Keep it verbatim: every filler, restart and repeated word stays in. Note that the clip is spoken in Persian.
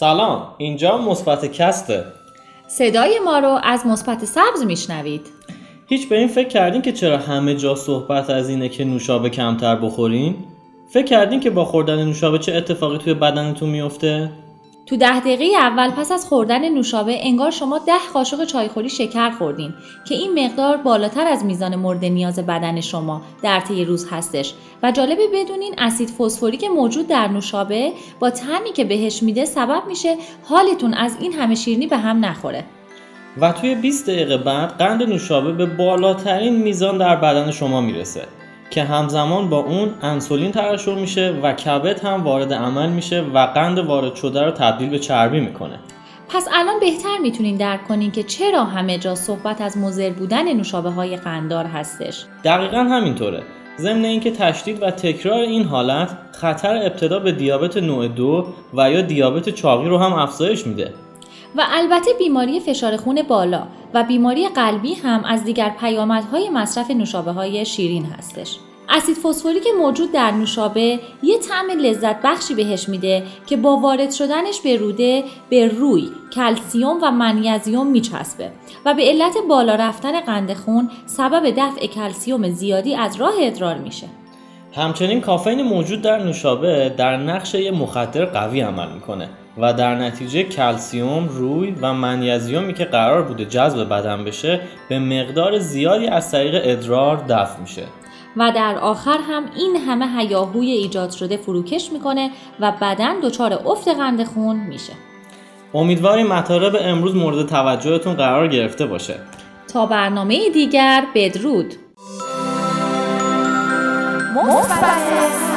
سلام، اینجا مثبت کسته. صدای ما رو از مثبت سبز میشنوید. هیچ به این فکر کردین که چرا همه جا صحبت از اینه که نوشابه کمتر بخورین؟ فکر کردین که با خوردن نوشابه چه اتفاقی توی بدنتون میفته؟ تو ده دقیقه اول پس از خوردن نوشابه انگار شما ده قاشق چایخوری شکر خوردین که این مقدار بالاتر از میزان مورد نیاز بدن شما در طی روز هستش و جالبه بدونین اسید فسفوریک موجود در نوشابه با طعمی که بهش میده سبب میشه حالتون از این همه شیرینی به هم نخوره. و توی بیست دقیقه بعد قند نوشابه به بالاترین میزان در بدن شما میرسه که همزمان با اون انسولین ترشح میشه و کبد هم وارد عمل میشه و قند وارد شده رو تبدیل به چربی میکنه. پس الان بهتر میتونین درک کنین که چرا همه جا صحبت از مضر بودن نوشابه های قنددار هستش. دقیقاً همینطوره. ضمن اینکه تشدید و تکرار این حالت خطر ابتلا به دیابت نوع دو و یا دیابت چاقی رو هم افزایش میده. و البته بیماری فشار خون بالا و بیماری قلبی هم از دیگر پیامدهای مصرف نوشابه‌های شیرین هستش. اسید فسفوریک موجود در نوشابه یه طعم لذت بخشی بهش میده که با وارد شدنش به روده به روی کلسیوم و منیزیم میچسبه و به علت بالا رفتن قند خون سبب دفع کلسیوم زیادی از راه ادرار میشه. همچنین کافئین موجود در نوشابه در نقش یه مخدر قوی عمل میکنه و در نتیجه کلسیوم، روی و منیزیمی که قرار بوده جذب بدن بشه به مقدار زیادی از طریق ادرار دفع میشه و در آخر هم این همه هیاهوی ایجاد شده فروکش میکنه و بدن دچار افت قند خون میشه. امیدواریم مطالب امروز مورد توجهتون قرار گرفته باشه. تا برنامه دیگر بدرود. مثبت